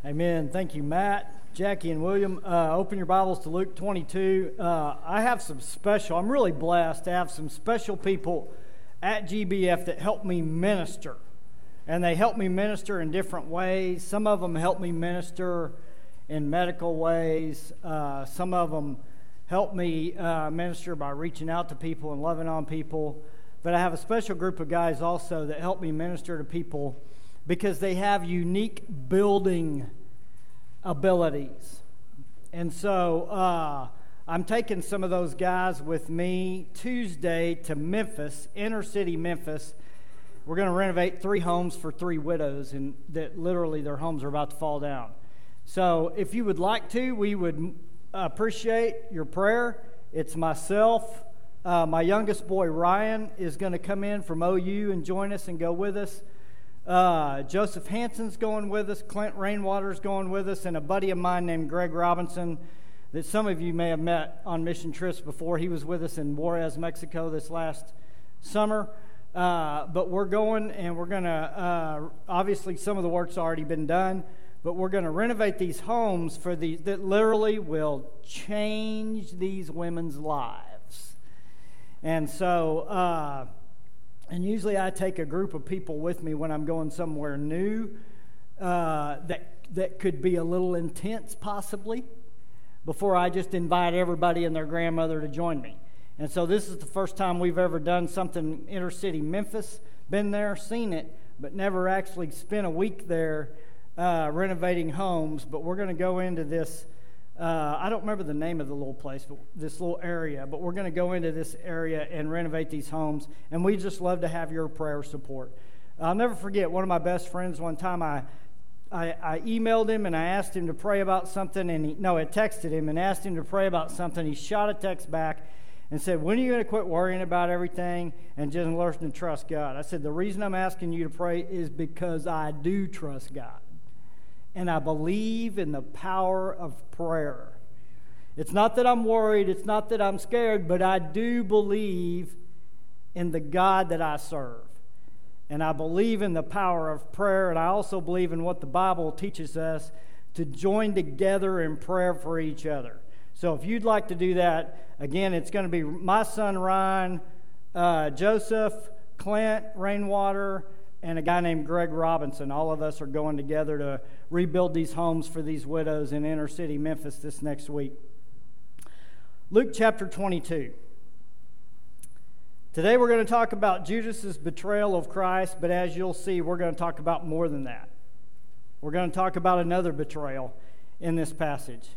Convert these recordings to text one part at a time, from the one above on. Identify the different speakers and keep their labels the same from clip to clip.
Speaker 1: Amen. Thank you, Matt, Jackie, and William. Open your Bibles to Luke 22. I'm really blessed to have some special people at GBF that help me minister. And they help me minister in different ways. Some of them help me minister in medical ways. Some of them help me minister by reaching out to people and loving on people. But I have a special group of guys also that help me minister to people because they have unique building abilities. And so I'm taking some of those guys with me Tuesday to Memphis, inner city Memphis. We're going to renovate 3 homes for 3 widows, and that literally their homes are about to fall down. So if you would like to, we would appreciate your prayer. It's myself. My youngest boy, Ryan, is going to come in from OU and join us and go with us. Joseph Hanson's going with us. Clint Rainwater's going with us. And a buddy of mine named Greg Robinson that some of you may have met on mission trips before. He was with us in Juarez, Mexico this last summer. But we're going, and we're going to, obviously some of the work's already been done, but we're going to renovate these homes for these that literally will change these women's lives. And so, and usually I take a group of people with me when I'm going somewhere new that could be a little intense possibly before I just invite everybody and their grandmother to join me. And so this is the first time we've ever done something inner city Memphis, been there, seen it, but never actually spent a week there renovating homes. But we're going to go into this, I don't remember the name of the little place, but this little area, but we're going to go into this area and renovate these homes. And we just love to have your prayer support. I'll never forget one of my best friends one time, I emailed him and I asked him to pray about something, and I texted him and asked him to pray about something. He shot a text back and said, when are you going to quit worrying about everything and just learn to trust God? I said, the reason I'm asking you to pray is because I do trust God. And I believe in the power of prayer. It's not that I'm worried, it's not that I'm scared, but I do believe in the God that I serve. And I believe in the power of prayer, and I also believe in what the Bible teaches us to join together in prayer for each other. So if you'd like to do that, again, it's going to be my son Ryan, Joseph, Clint Rainwater, and a guy named Greg Robinson. All of us are going together to rebuild these homes for these widows in inner city Memphis this next week. Luke chapter 22. Today we're going to talk about Judas's betrayal of Christ, but as you'll see, we're going to talk about more than that. We're going to talk about another betrayal in this passage.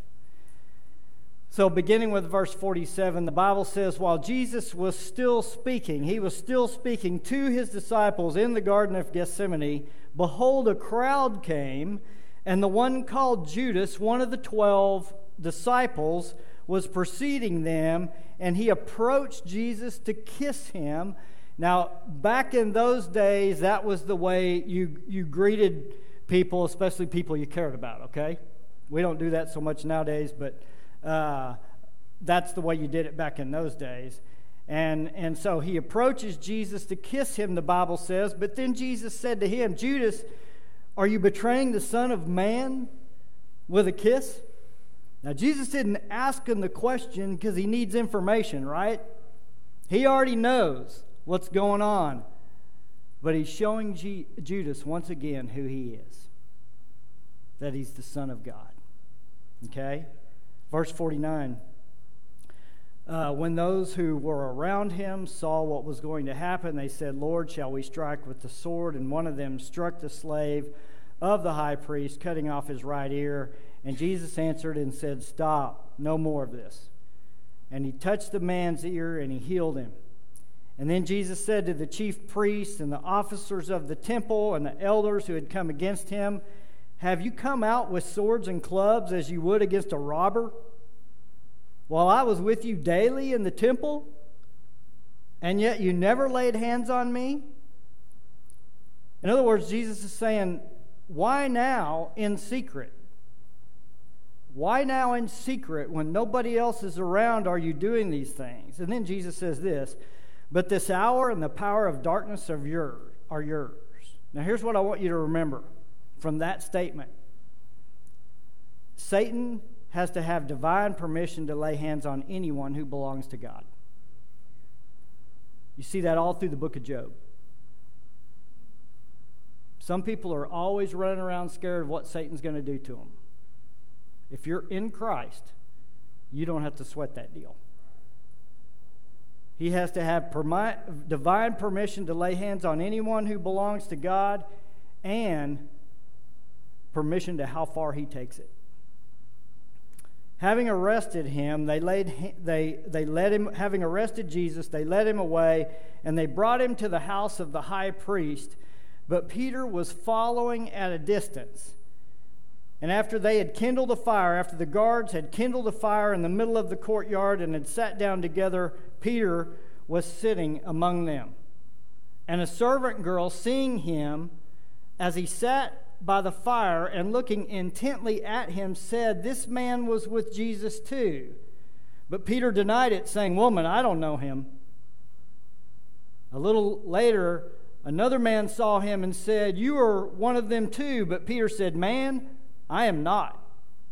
Speaker 1: So beginning with verse 47, the Bible says, while Jesus was still speaking, he was still speaking to his disciples in the Garden of Gethsemane, behold, a crowd came, and the one called Judas, one of the 12 disciples, was preceding them, and he approached Jesus to kiss him. Now, back in those days, that was the way you greeted people, especially people you cared about, okay? We don't do that so much nowadays, but that's the way you did it back in those days. And so he approaches Jesus to kiss him, the Bible says. But then Jesus said to him, Judas, are you betraying the Son of Man with a kiss? Now, Jesus didn't ask him the question because he needs information, right? He already knows what's going on. But he's showing Judas once again who he is, that he's the Son of God. Okay? Verse 49, when those who were around him saw what was going to happen, they said, Lord, shall we strike with the sword? And one of them struck the slave of the high priest, cutting off his right ear. And Jesus answered and said, stop, no more of this. And he touched the man's ear and he healed him. And then Jesus said to the chief priests and the officers of the temple and the elders who had come against him, have you come out with swords and clubs as you would against a robber? While I was with you daily in the temple, and yet you never laid hands on me? In other words, Jesus is saying, why now in secret? Why now in secret when nobody else is around are you doing these things? And then Jesus says this, but this hour and the power of darkness are yours. Now here's what I want you to remember from that statement. Satan has to have divine permission to lay hands on anyone who belongs to God. You see that all through the book of Job. Some people are always running around scared of what Satan's going to do to them. If you're in Christ, you don't have to sweat that deal. He has to have divine permission to lay hands on anyone who belongs to God, and permission to how far he takes it. Having arrested him, having arrested Jesus, they led him away, and they brought him to the house of the high priest. But Peter was following at a distance. And after they had kindled a fire, after the guards had kindled a fire in the middle of the courtyard and had sat down together, Peter was sitting among them. And a servant girl, seeing him as he sat by the fire and looking intently at him, said, "This man was with Jesus too." But Peter denied it, saying, "Woman, I don't know him." A little later, another man saw him and said, "You are one of them too." But Peter said, "Man, I am not."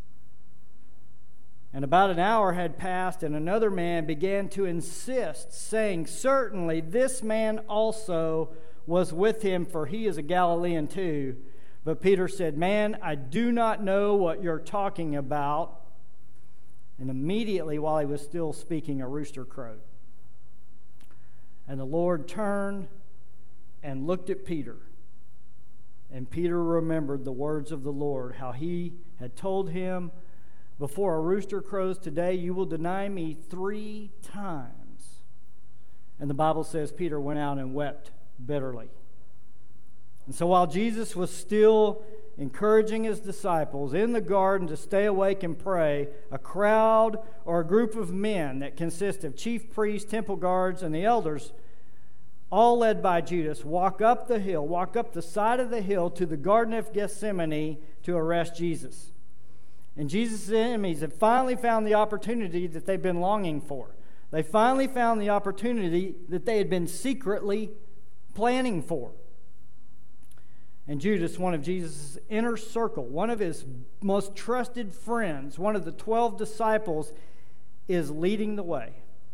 Speaker 1: And about an hour had passed, and another man began to insist, saying, "Certainly this man also was with him, for he is a Galilean too." But Peter said, "Man, I do not know what you're talking about." And immediately, while he was still speaking, a rooster crowed. And the Lord turned and looked at Peter. And Peter remembered the words of the Lord, how he had told him, "Before a rooster crows today, you will deny me 3 times." And the Bible says Peter went out and wept bitterly. And so while Jesus was still encouraging his disciples in the garden to stay awake and pray, a crowd or a group of men that consist of chief priests, temple guards, and the elders, all led by Judas, walk up the side of the hill to the Garden of Gethsemane to arrest Jesus. And Jesus' enemies had finally found the opportunity that they've been longing for. They finally found the opportunity that they had been secretly planning for. And Judas, one of Jesus' inner circle, one of his most trusted friends, one of the 12 disciples, is leading the way.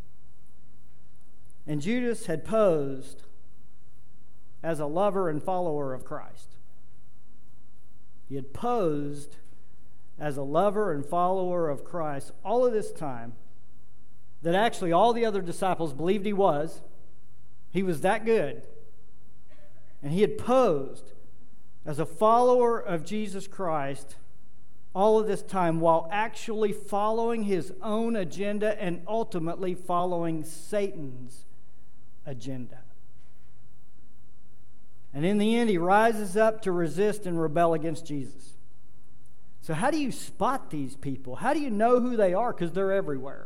Speaker 1: And Judas had posed as a lover and follower of Christ. He had posed as a lover and follower of Christ all of this time, that actually all the other disciples believed he was. He was that good. And he had posed as a follower of Jesus Christ all of this time, while actually following his own agenda and ultimately following Satan's agenda. And in the end, he rises up to resist and rebel against Jesus. So how do you spot these people? How do you know who they are? Because they're everywhere.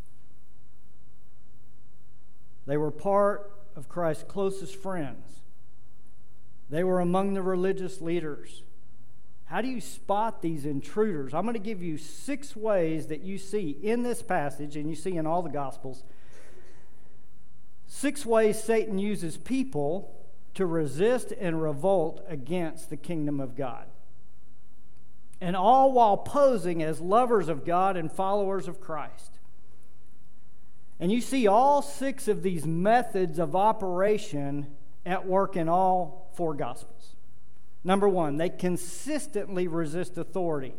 Speaker 1: They were part of Christ's closest friends. They were among the religious leaders. How do you spot these intruders? I'm going to give you 6 ways that you see in this passage, and you see in all the Gospels, 6 ways Satan uses people to resist and revolt against the kingdom of God. And all while posing as lovers of God and followers of Christ. And you see all 6 of these methods of operation at work in all 4 Gospels. Number 1, they consistently resist authority.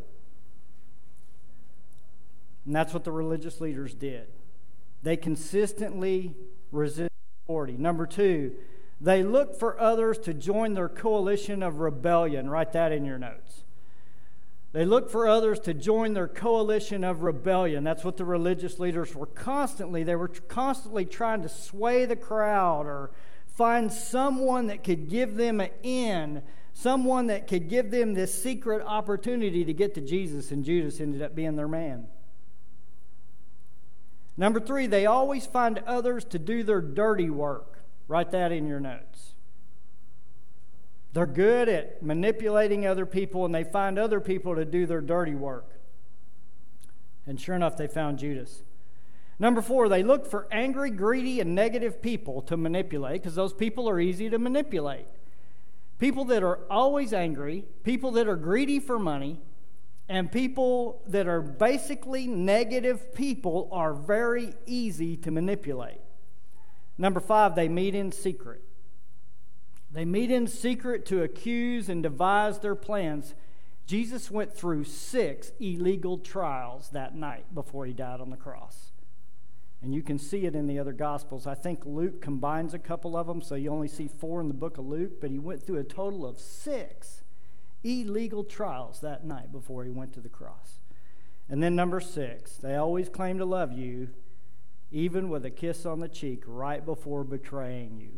Speaker 1: And that's what the religious leaders did. They consistently resist authority. Number 2, they look for others to join their coalition of rebellion. Write that in your notes. They look for others to join their coalition of rebellion. That's what the religious leaders were constantly. They were constantly trying to sway the crowd or find someone that could give them an in, someone that could give them this secret opportunity to get to Jesus, and Judas ended up being their man. Number 3, they always find others to do their dirty work. Write that in your notes. They're good at manipulating other people, and they find other people to do their dirty work. And sure enough, they found Judas. Number 4, they look for angry, greedy, and negative people to manipulate, because those people are easy to manipulate. People that are always angry, people that are greedy for money, And people that are basically negative people are very easy to manipulate. Number 5, they meet in secret. They meet in secret to accuse and devise their plans. Jesus went through 6 illegal trials that night before he died on the cross. And you can see it in the other Gospels. I think Luke combines a couple of them, so you only see 4 in the book of Luke, but he went through a total of 6 illegal trials that night before he went to the cross. And then number 6, they always claim to love you, even with a kiss on the cheek right before betraying you.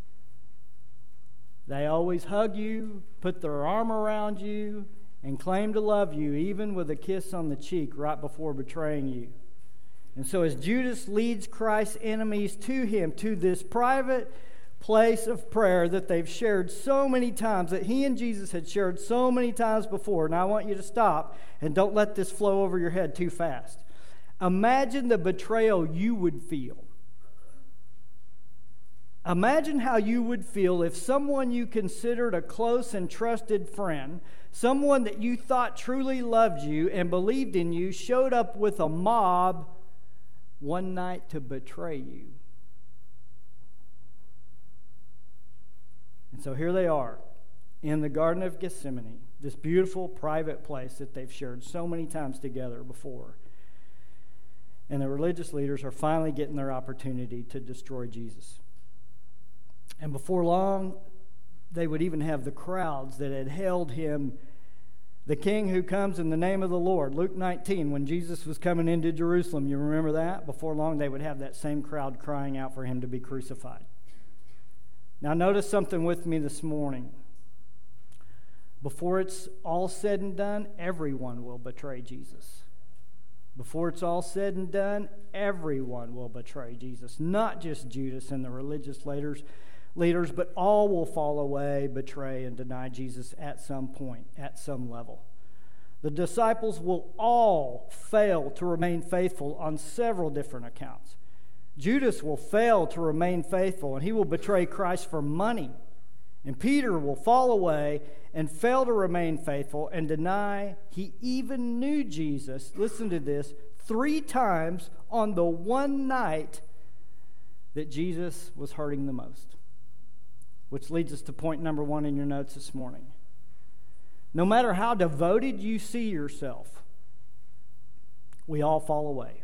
Speaker 1: They always hug you, put their arm around you, and claim to love you, even with a kiss on the cheek right before betraying you. And so as Judas leads Christ's enemies to him, to this private place of prayer that they've shared so many times, that he and Jesus had shared so many times before, and I want you to stop and don't let this flow over your head too fast. Imagine the betrayal you would feel. Imagine how you would feel if someone you considered a close and trusted friend, someone that you thought truly loved you and believed in you, showed up with a mob one night to betray you. And so here they are in the Garden of Gethsemane, this beautiful private place that they've shared so many times together before. And the religious leaders are finally getting their opportunity to destroy Jesus. And before long, they would even have the crowds that had hailed him, the King who comes in the name of the Lord. Luke 19, when Jesus was coming into Jerusalem, you remember that? Before long, they would have that same crowd crying out for him to be crucified. Now, notice something with me this morning. Before it's all said and done, everyone will betray Jesus. Before it's all said and done, everyone will betray Jesus. Not just Judas and the religious leaders, but all will fall away, betray, and deny Jesus at some point, at some level. The disciples will all fail to remain faithful on several different accounts. Judas will fail to remain faithful, and he will betray Christ for money. And Peter will fall away and fail to remain faithful and deny he even knew Jesus, listen to this, 3 times on the one night that Jesus was hurting the most. Which leads us to point number 1 in your notes this morning. No matter how devoted you see yourself, we all fall away.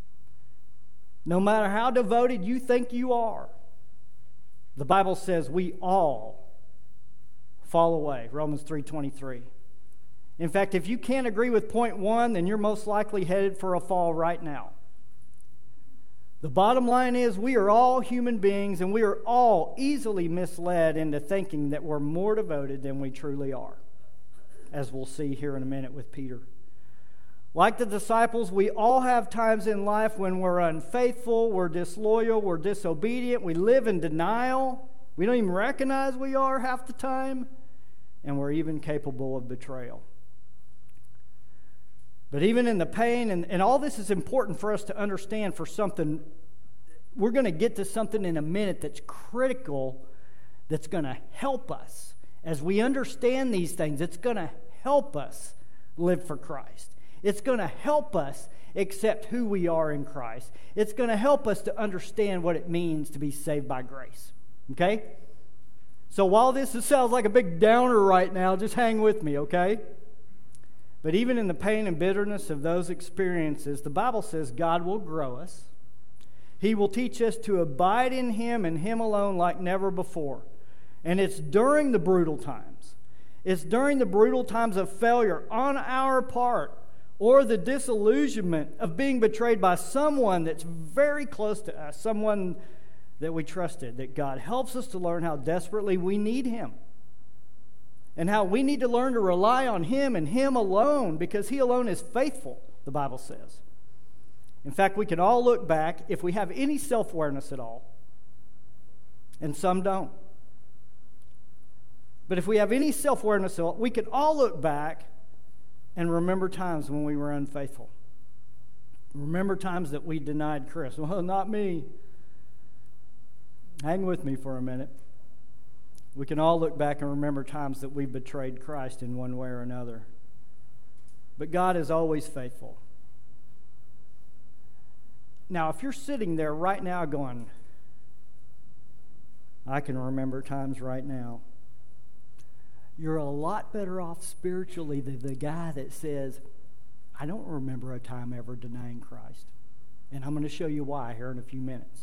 Speaker 1: No matter how devoted you think you are, the Bible says we all fall away. Romans 3:23. In fact, if you can't agree with point 1, then you're most likely headed for a fall right now. The bottom line is we are all human beings, and we are all easily misled into thinking that we're more devoted than we truly are, as we'll see here in a minute with Peter. Like the disciples, we all have times in life when we're unfaithful, we're disloyal, we're disobedient, we live in denial, we don't even recognize we are half the time, and we're even capable of betrayal. But even in the pain, and all this is important for us to understand for something, we're going to get to something in a minute that's critical, that's going to help us. As we understand these things, it's going to help us live for Christ. It's going to help us accept who we are in Christ. It's going to help us to understand what it means to be saved by grace. Okay? So while this sounds like a big downer right now, just hang with me, okay? But even in the pain and bitterness of those experiences, the Bible says God will grow us. He will teach us to abide in Him and Him alone like never before. And it's during the brutal times. It's during the brutal times of failure on our part, or the disillusionment of being betrayed by someone that's very close to us, someone that we trusted, that God helps us to learn how desperately we need Him. And how we need to learn to rely on Him and Him alone, because He alone is faithful, the Bible says. In fact, we can all look back, if we have any self-awareness at all, and some don't. But if we have any self-awareness at all, we can all look back and remember times when we were unfaithful. Remember times that we denied Chris. Well, not me. Hang with me for a minute. We can all look back and remember times that we betrayed Christ in one way or another. but God is always faithful. Now, if you're sitting there right now going, I can remember times right now, you're a lot better off spiritually than the guy that says, I don't remember a time ever denying Christ. And I'm going to show you why here in a few minutes.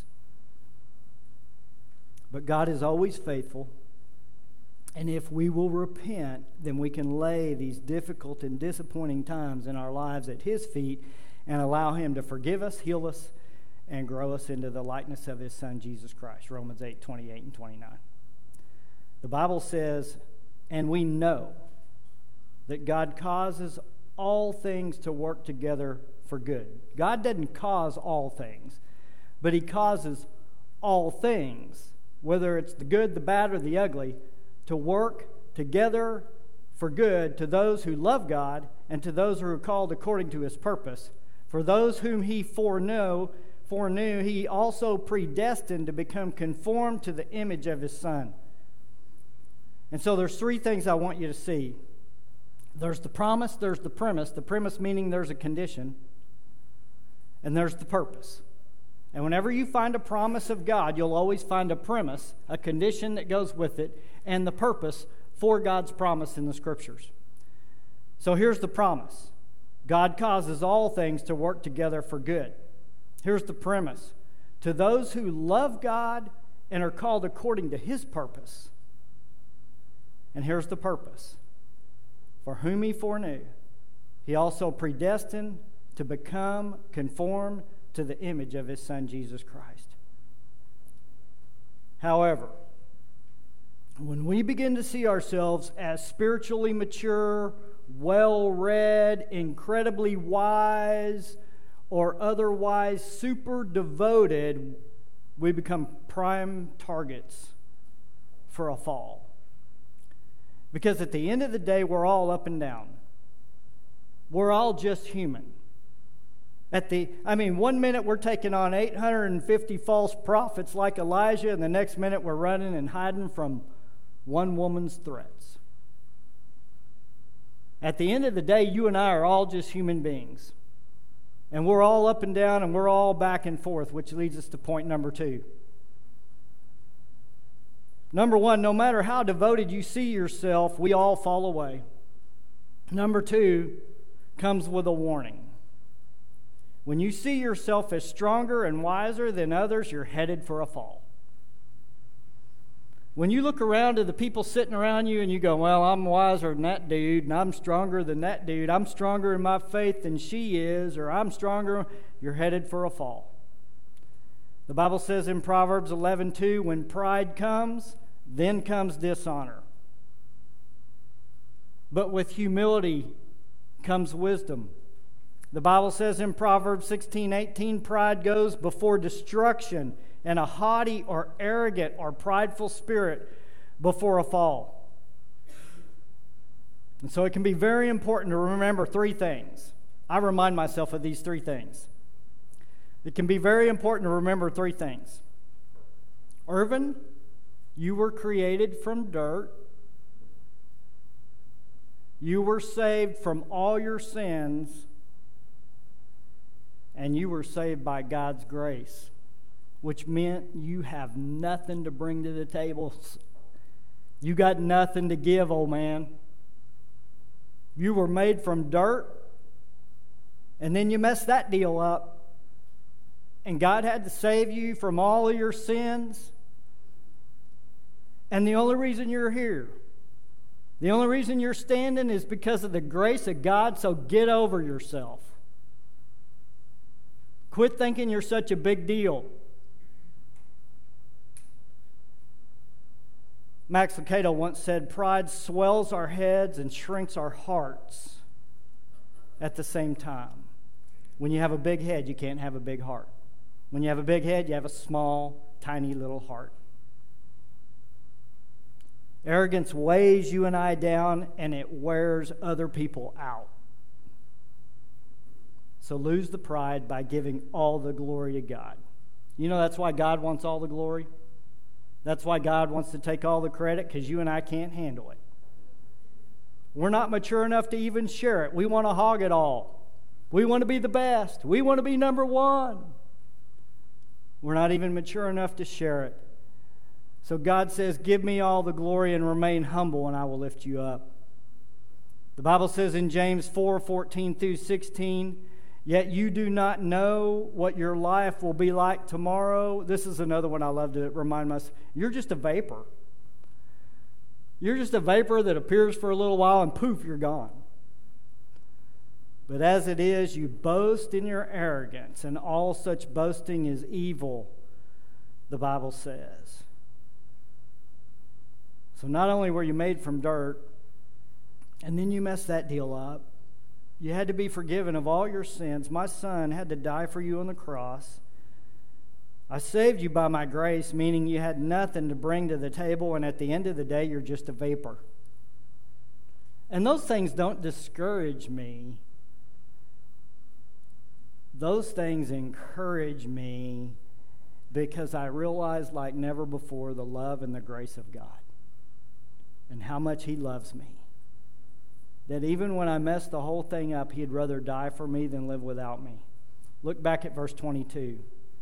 Speaker 1: But God is always faithful. And if we will repent, then we can lay these difficult and disappointing times in our lives at His feet and allow Him to forgive us, heal us, and grow us into the likeness of His Son, Jesus Christ. Romans 8:28 and 29. The Bible says, and we know that God causes all things to work together for good. God doesn't cause all things, but He causes all things, whether it's the good, the bad, or the ugly, to work together for good to those who love God and to those who are called according to His purpose. For those whom He foreknew, He also predestined to become conformed to the image of His Son. And so there's three things I want you to see. There's the promise, there's the premise meaning there's a condition, and there's the purpose. And whenever you find a promise of God, you'll always find a premise, a condition that goes with it, and the purpose for God's promise in the Scriptures. So here's the promise. God causes all things to work together for good. Here's the premise. To those who love God and are called according to His purpose. And here's the purpose. For whom He foreknew, He also predestined to become conformed to the image of His Son, Jesus Christ. However, when we begin to see ourselves as spiritually mature, well-read, incredibly wise, or otherwise super devoted, we become prime targets for a fall. Because at the end of the day, we're all up and down. We're all just human. 1 minute we're taking on 850 false prophets like Elijah, and the next minute we're running and hiding from one woman's threats. At the end of the day, you and I are all just human beings. And we're all up and down, and we're all back and forth, which leads us to point number 2. Number 1, no matter how devoted you see yourself, we all fall away. Number 2 comes with a warning. When you see yourself as stronger and wiser than others, you're headed for a fall. When you look around to the people sitting around you and you go, well, I'm wiser than that dude, and I'm stronger than that dude, I'm stronger in my faith than she is, or I'm stronger, you're headed for a fall. The Bible says in Proverbs 11:2, when pride comes, then comes dishonor. But with humility comes wisdom. The Bible says in Proverbs 16:18, pride goes before destruction, and a haughty or arrogant or prideful spirit before a fall. And so it can be very important to remember 3 things. I remind myself of these 3 things. It can be very important to remember 3 things. Irvin, you were created from dirt. You were saved from all your sins. And you were saved by God's grace, which meant you have nothing to bring to the table. You got nothing to give, old man. You were made from dirt, and then you messed that deal up. And God had to save you from all of your sins. And the only reason you're here, the only reason you're standing is because of the grace of God, so get over yourself. Quit thinking you're such a big deal. Max Lucado once said, pride swells our heads and shrinks our hearts at the same time. When you have a big head, you can't have a big heart. When you have a big head, you have a small, tiny little heart. Arrogance weighs you and I down, and it wears other people out. So lose the pride by giving all the glory to God. You know that's why God wants all the glory? That's why God wants to take all the credit, because you and I can't handle it. We're not mature enough to even share it. We want to hog it all. We want to be the best. We want to be number one. We're not even mature enough to share it. So God says, give me all the glory and remain humble, and I will lift you up. The Bible says in James 4:14 through 16, yet you do not know what your life will be like tomorrow. This is another one I love to remind myself. You're just a vapor. You're just a vapor that appears for a little while and poof, you're gone. But as it is, you boast in your arrogance, and all such boasting is evil, the Bible says. So not only were you made from dirt, and then you messed that deal up, you had to be forgiven of all your sins. My Son had to die for you on the cross. I saved you by my grace, meaning you had nothing to bring to the table, and at the end of the day, you're just a vapor. And those things don't discourage me. Those things encourage me because I realize like never before the love and the grace of God and how much He loves me. That even when I messed the whole thing up, He'd rather die for me than live without me. Look back at verse 22.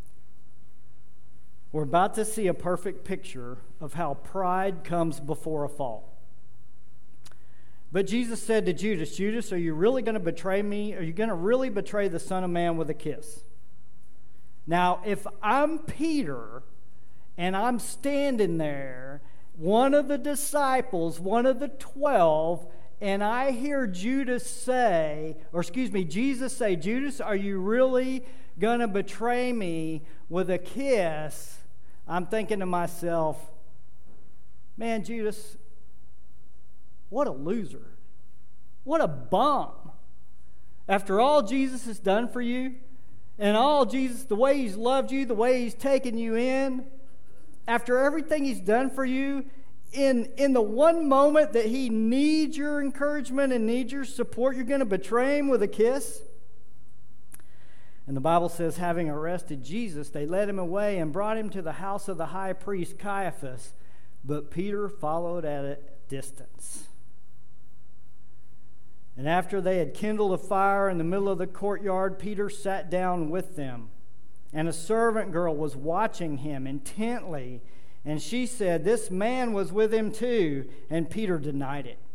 Speaker 1: We're about to see a perfect picture of how pride comes before a fall. But Jesus said to Judas, Judas, are you really going to betray me? Are you going to really betray the Son of Man with a kiss? Now, if I'm Peter and I'm standing there, one of the disciples, one of the 12, and I hear Jesus say, Judas, are you really going to betray me with a kiss? I'm thinking to myself, man, Judas, what a loser. What a bum. After all Jesus has done for you, and all Jesus, the way He's loved you, the way He's taken you in, after everything He's done for you, in the one moment that He needs your encouragement and needs your support, you're going to betray Him with a kiss? And the Bible says, having arrested Jesus, they led Him away and brought Him to the house of the high priest Caiaphas. But Peter followed at a distance. And after they had kindled a fire in the middle of the courtyard, Peter sat down with them. And a servant girl was watching him intently. And she said, this man was with him too. And Peter denied it.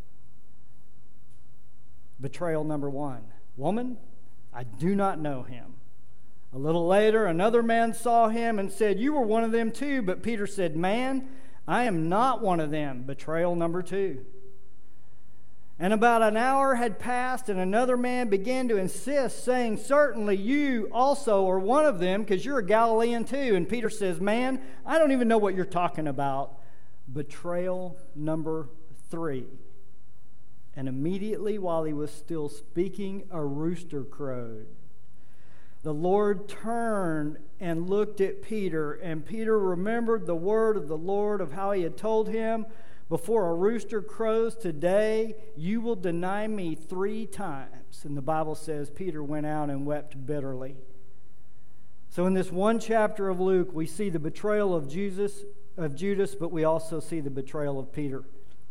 Speaker 1: Betrayal number 1. Woman, I do not know him. A little later, another man saw him and said, you were one of them too. But Peter said, man, I am not one of them. Betrayal number 2. And about an hour had passed, and another man began to insist, saying, certainly you also are one of them, because you're a Galilean too. And Peter says, man, I don't even know what you're talking about. Betrayal number 3. And immediately while he was still speaking, a rooster crowed. The Lord turned and looked at Peter, and Peter remembered the word of the Lord of how He had told him, before a rooster crows today, you will deny me 3 times. And the Bible says Peter went out and wept bitterly. So in this one chapter of Luke, we see the betrayal of Judas, but we also see the betrayal of Peter.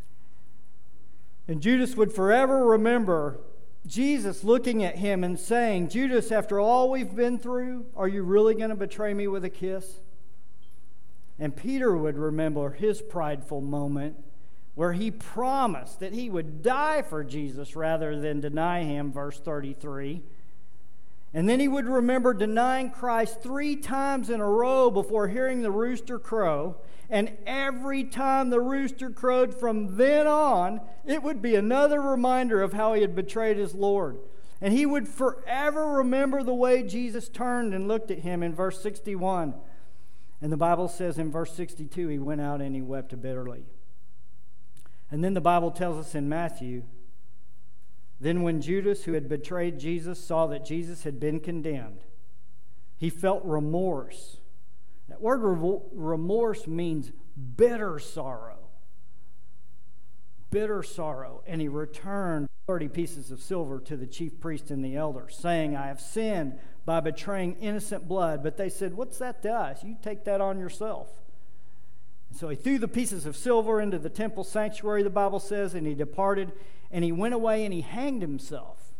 Speaker 1: And Judas would forever remember Jesus looking at him and saying, Judas, after all we've been through, are you really going to betray me with a kiss? And Peter would remember his prideful moment where he promised that he would die for Jesus rather than deny Him, verse 33. And then he would remember denying Christ 3 times in a row before hearing the rooster crow. And every time the rooster crowed from then on, it would be another reminder of how he had betrayed his Lord. And he would forever remember the way Jesus turned and looked at him in verse 61. And the Bible says in verse 62, he went out and he wept bitterly. And then the Bible tells us in Matthew, then when Judas, who had betrayed Jesus, saw that Jesus had been condemned, he felt remorse. That word remorse means bitter sorrow. Bitter sorrow. And he returned 30 pieces of silver to the chief priest and the elders, saying, I have sinned by betraying innocent blood. But they said, what's that to us? You take that on yourself. And so he threw the pieces of silver into the temple sanctuary, the Bible says, and he departed, and he went away and he hanged himself.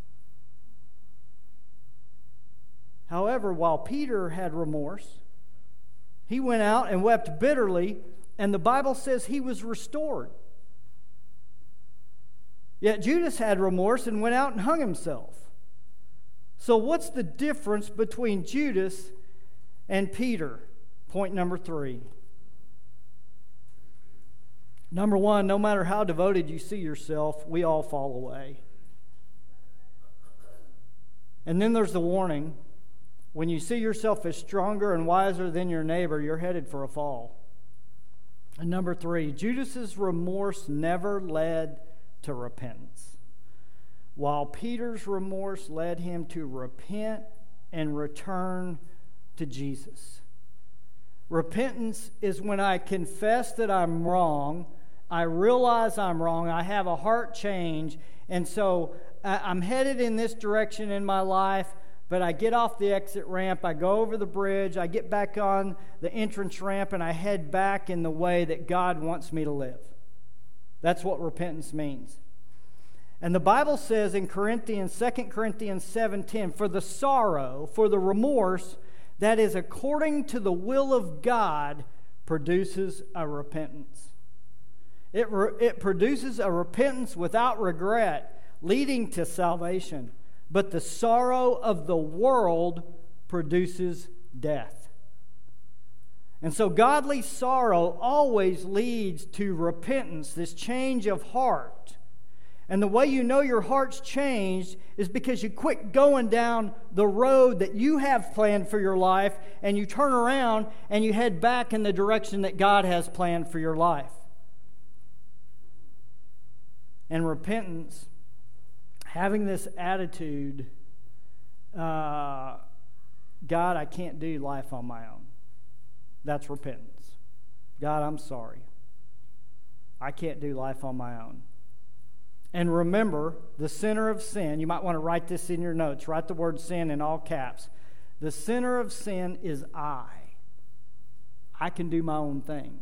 Speaker 1: However, while Peter had remorse, he went out and wept bitterly, and the Bible says he was restored. Yet Judas had remorse and went out and hung himself. So what's the difference between Judas and Peter? Point number 3. Number 1, no matter how devoted you see yourself, we all fall away. And then there's the warning. When you see yourself as stronger and wiser than your neighbor, you're headed for a fall. And number 3, Judas's remorse never led to repentance, while Peter's remorse led him to repent and return to Jesus. Repentance is when I confess that I'm wrong, I realize I'm wrong, I have a heart change, and so I'm headed in this direction in my life, but I get off the exit ramp, I go over the bridge, I get back on the entrance ramp, and I head back in the way that God wants me to live. That's what repentance means. And the Bible says in 2 Corinthians 7:10, for the sorrow, for the remorse that is according to the will of God produces a repentance. It produces a repentance without regret, leading to salvation. But the sorrow of the world produces death. And so godly sorrow always leads to repentance, this change of heart. And the way you know your heart's changed is because you quit going down the road that you have planned for your life, and you turn around and you head back in the direction that God has planned for your life. And repentance, having this attitude, God, I can't do life on my own. That's repentance. God, I'm sorry. I can't do life on my own. And remember, the sinner of sin, you might want to write this in your notes. Write the word sin in all caps. The sinner of sin is I. I can do my own thing.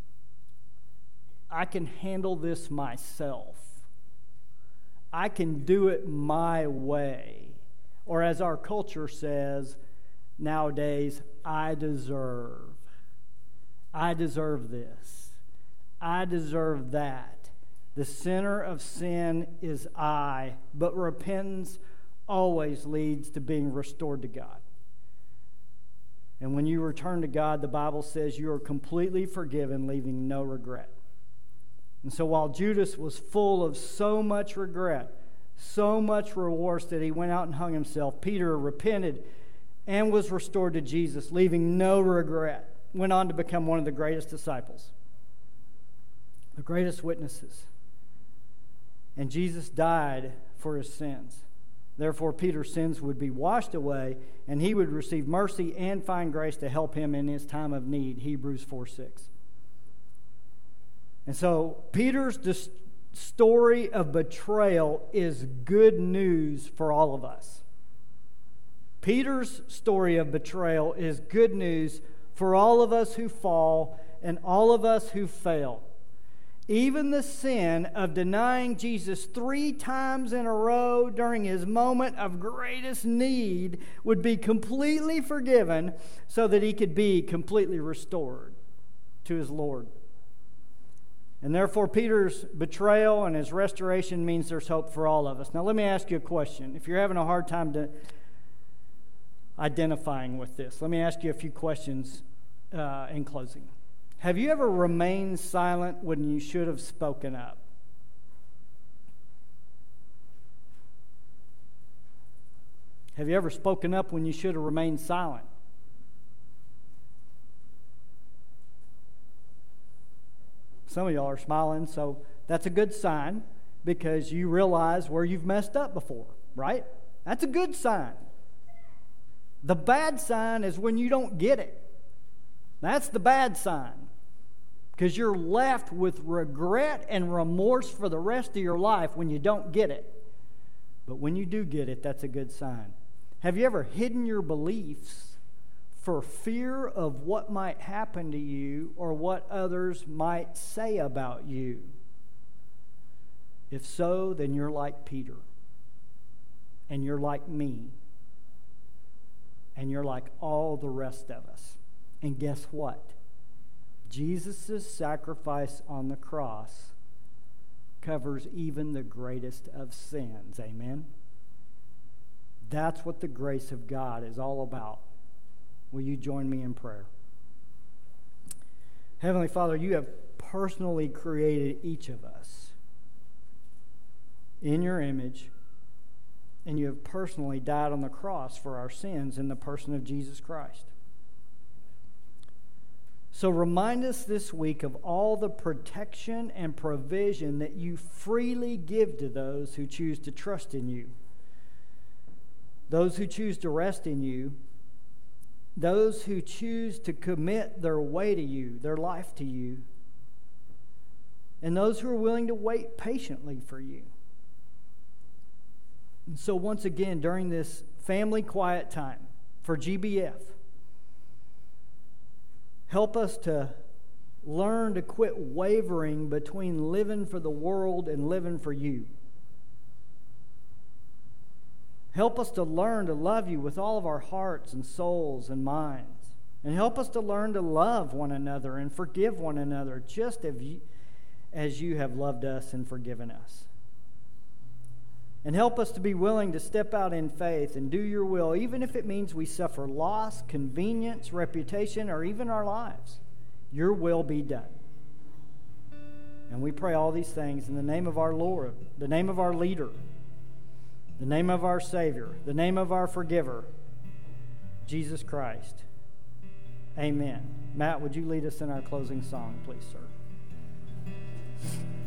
Speaker 1: I can handle this myself. I can do it my way. Or as our culture says nowadays, I deserve. I deserve this. I deserve that. The sinner of sin is I, but repentance always leads to being restored to God. And when you return to God, the Bible says you are completely forgiven, leaving no regret. And so while Judas was full of so much regret, so much remorse that he went out and hung himself, Peter repented and was restored to Jesus, leaving no regret. Went on to become one of the greatest disciples, the greatest witnesses. And Jesus died for his sins. Therefore, Peter's sins would be washed away, and he would receive mercy and find grace to help him in his time of need, Hebrews 4:6. And so, Peter's story of betrayal is good news for all of us. Peter's story of betrayal is good news for all of us who fall and all of us who fail. Even the sin of denying Jesus 3 times in a row during his moment of greatest need would be completely forgiven so that he could be completely restored to his Lord. And therefore, Peter's betrayal and his restoration means there's hope for all of us. Now, let me ask you a question. If you're having a hard time identifying with this, let me ask you a few questions in closing. Have you ever remained silent when you should have spoken up? Have you ever spoken up when you should have remained silent? Some of y'all are smiling, so that's a good sign because you realize where you've messed up before, right? That's a good sign. The bad sign is when you don't get it. That's the bad sign. Because you're left with regret and remorse for the rest of your life when you don't get it. But when you do get it, that's a good sign. Have you ever hidden your beliefs for fear of what might happen to you or what others might say about you? If so, then you're like Peter, and you're like me, and you're like all the rest of us. And guess what? Jesus' sacrifice on the cross covers even the greatest of sins. Amen? That's what the grace of God is all about. Will you join me in prayer? Heavenly Father, you have personally created each of us in your image, and you have personally died on the cross for our sins in the person of Jesus Christ. So remind us this week of all the protection and provision that you freely give to those who choose to trust in you, those who choose to rest in you, those who choose to commit their way to you, their life to you, and those who are willing to wait patiently for you. And so once again, during this family quiet time for GBF, help us to learn to quit wavering between living for the world and living for you. Help us to learn to love you with all of our hearts and souls and minds. And help us to learn to love one another and forgive one another just as you have loved us and forgiven us. And help us to be willing to step out in faith and do your will, even if it means we suffer loss, convenience, reputation, or even our lives. Your will be done. And we pray all these things in the name of our Lord, the name of our leader, the name of our Savior, the name of our forgiver, Jesus Christ. Amen. Matt, would you lead us in our closing song, please, sir?